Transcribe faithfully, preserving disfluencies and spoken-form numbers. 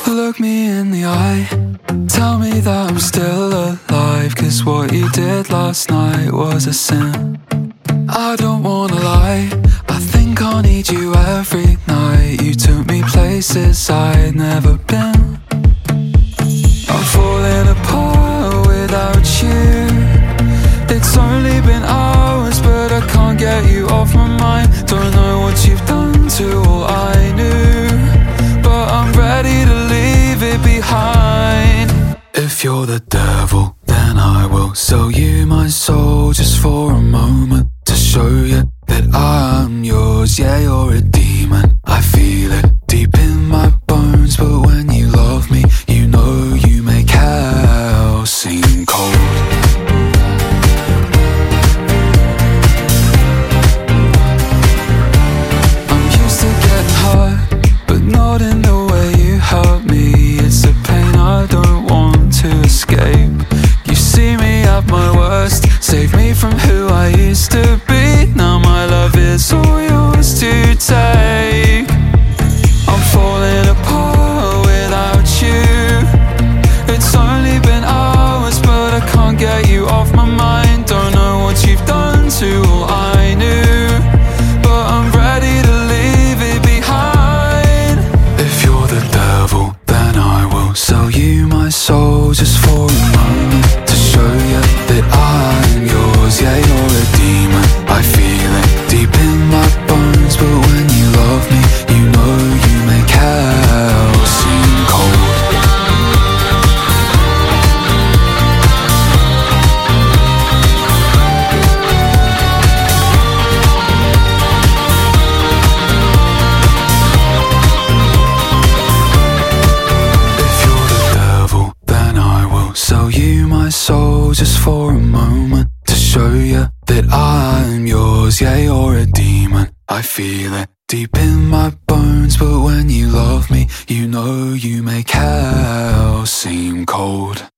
Look me in the eye, tell me that I'm still alive, 'cause what you did last night was a sin. I don't wanna lie, I think I need you every night. You took me places I'd never been. I'm falling apart without you. It's only been hours, but I can't get you off my mind. Don't know what you've done to all I knew, but I'm ready to leave it behind. If you're the devil, then I will sell you my soul just for a moment, to show you that I'm yours. Yeah, you're a demon, I feel it deep in my bones. But when you love me, you know you make hell seem cold. I'm used to getting hurt, but not in the way you hurt me. It's a pain I don't want to escape. You see me at my worst, save me from who I used to be. Now my love is all yours to take. I'm falling apart without you. It's only been hours, but I can't get you off my mind. Don't know what you've done to all I knew, but I'm ready to leave it behind. If you're the devil, then I will sell you my soul just for a moment, to show you that I'm yours. Yeah, you're a demon, I feel it deep in my bones. But when you love me, you know you make hell seem cold. If you're the devil, then I will sell you my soul just for a moment, to show you that I'm yours. Yeah, you're a demon, I feel it deep in my bones. But when you love me, you know you make hell seem cold.